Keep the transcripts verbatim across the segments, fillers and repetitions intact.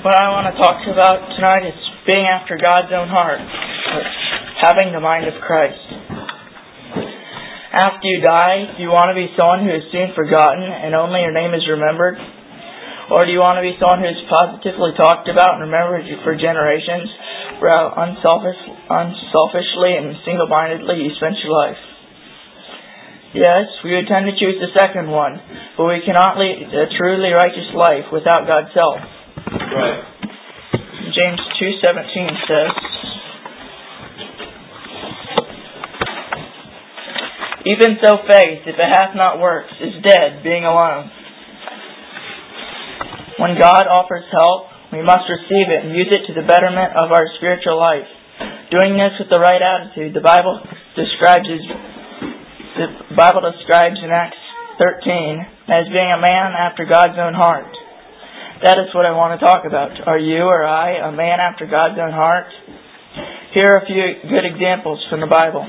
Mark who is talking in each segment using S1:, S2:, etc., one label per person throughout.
S1: What I want to talk about tonight is being after God's own heart, or having the mind of Christ. After you die, do you want to be someone who is soon forgotten and only your name is remembered? Or do you want to be someone who is positively talked about and remembered for generations, for how unselfish, unselfishly and single-mindedly you spent your life? Yes, we would tend to choose the second one, but we cannot lead a truly righteous life without God's help.
S2: Right.
S1: James two seventeen says, "Even so faith, if it hath not works, is dead, being alone." When God offers help, we must receive it and use it to the betterment of our spiritual life. Doing this with the right attitude, the Bible describes as The Bible describes in Acts thirteen as being a man after God's own heart. That is what I want to talk about. Are you or I a man after God's own heart? Here are a few good examples from the Bible.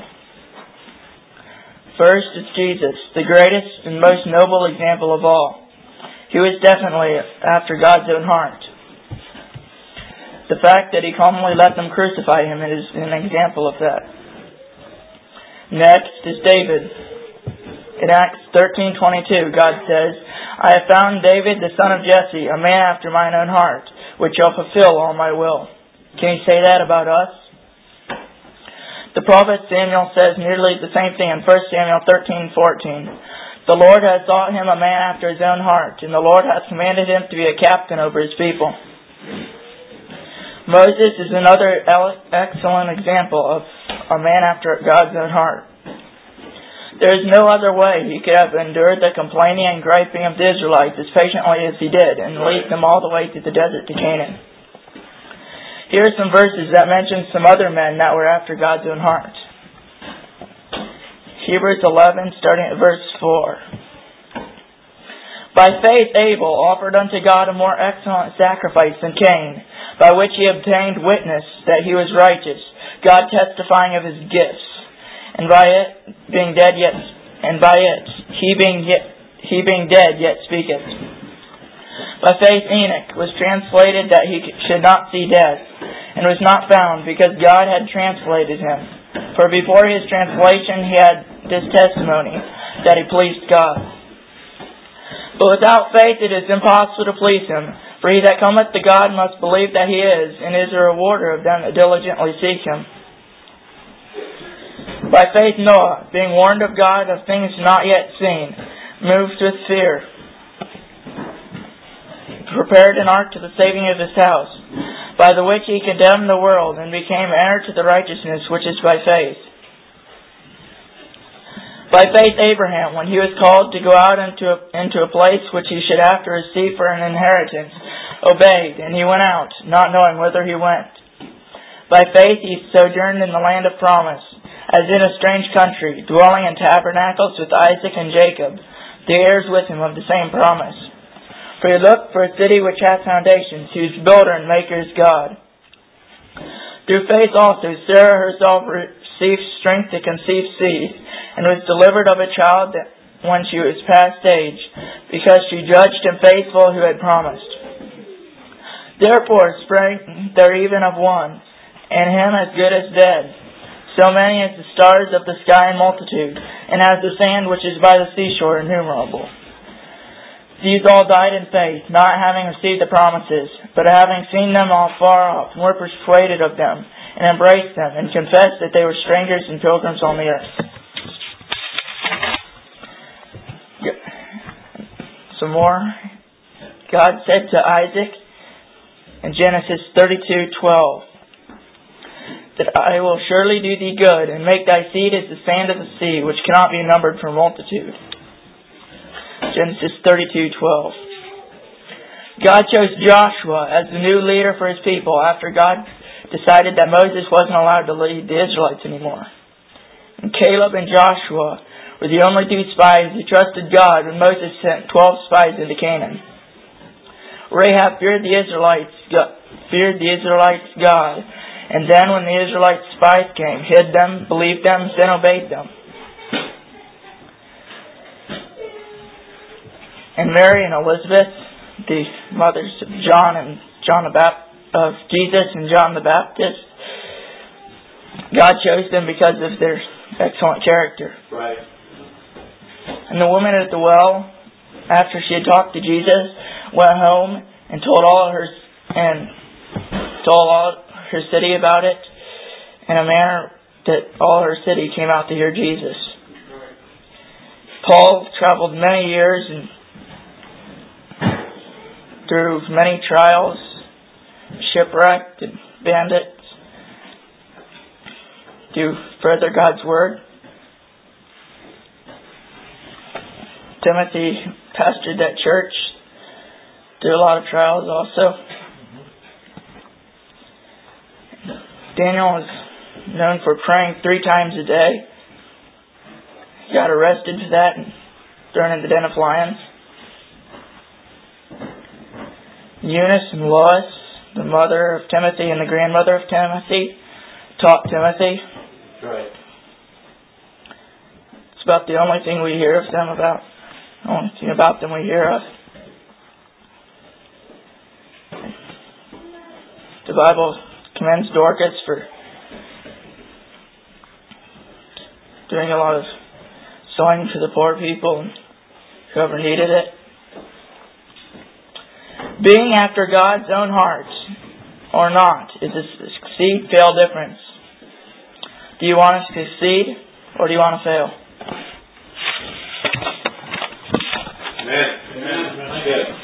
S1: First is Jesus, the greatest and most noble example of all. He was definitely after God's own heart. The fact that he calmly let them crucify him is an example of that. Next is David. In Acts thirteen twenty-two, God says, "I have found David, the son of Jesse, a man after mine own heart, which shall fulfill all my will." Can you say that about us? The prophet Samuel says nearly the same thing in First Samuel thirteen fourteen. "The Lord has sought him a man after his own heart, and the Lord hath commanded him to be a captain over his people." Moses is another excellent example of a man after God's own heart. There is no other way he could have endured the complaining and griping of the Israelites as patiently as he did and lead them all the way to the desert to Canaan. Here are some verses that mention some other men that were after God's own heart. Hebrews eleven, starting at verse four. "By faith Abel offered unto God a more excellent sacrifice than Cain, by which he obtained witness that he was righteous, God testifying of his gifts, and by it being dead yet, and by it he being yet he being dead yet speaketh. By faith Enoch was translated that he should not see death, and was not found, because God had translated him. For before his translation he had this testimony, that he pleased God. But without faith it is impossible to please him. For he that cometh to God must believe that he is, and is a rewarder of them that diligently seek him. By faith Noah, being warned of God of things not yet seen, moved with fear, prepared an ark to the saving of his house, by the which he condemned the world, and became heir to the righteousness which is by faith. By faith Abraham, when he was called to go out into a, into a place which he should after receive for an inheritance, obeyed, and he went out, not knowing whither he went. By faith he sojourned in the land of promise, as in a strange country, dwelling in tabernacles with Isaac and Jacob, the heirs with him of the same promise. For he looked for a city which hath foundations, whose builder and maker is God. Through faith also Sarah herself received strength to conceive seed, and was delivered of a child when she was past age, because she judged him faithful who had promised. Therefore sprang there even of one, and him as good as dead, so many as the stars of the sky in multitude, and as the sand which is by the seashore innumerable. These all died in faith, not having received the promises, but having seen them all far off, and were persuaded of them, and embraced them, and confessed that they were strangers and pilgrims on the earth. Some more. God said to Isaac in Genesis thirty-two twelve, that I will surely do thee good, and make thy seed as the sand of the sea, which cannot be numbered for multitude. Genesis thirty-two twelve. God chose Joshua as the new leader for his people after God decided that Moses wasn't allowed to lead the Israelites anymore. And Caleb and Joshua were the only two spies who trusted God when Moses sent twelve spies into Canaan. Rahab feared the Israelites, feared the Israelites' God, and then when the Israelite spies came, hid them, believed them, then obeyed them. And Mary and Elizabeth, the mothers of John and John the Baptist, of Jesus and John the Baptist. God chose them because of their excellent character.
S2: Right.
S1: And the woman at the well, after she had talked to Jesus, went home and told all her and told all her city about it in a manner that all her city came out to hear Jesus. Paul traveled many years and through many trials, shipwrecked and bandits, to further God's Word. Timothy pastored that church through a lot of trials also. Daniel was known for praying three times a day. He got arrested for that and thrown in the den of lions. Eunice and Lois, the mother of Timothy and the grandmother of Timothy, taught Timothy.
S2: Right.
S1: It's about the only thing we hear of them about. The only thing about them we hear of. The Bible commends Dorcas for doing a lot of sewing for the poor people and whoever needed it. Being after God's own heart or not is a succeed-fail difference. Do you want to succeed or do you want to fail?
S2: Amen. Amen. Amen.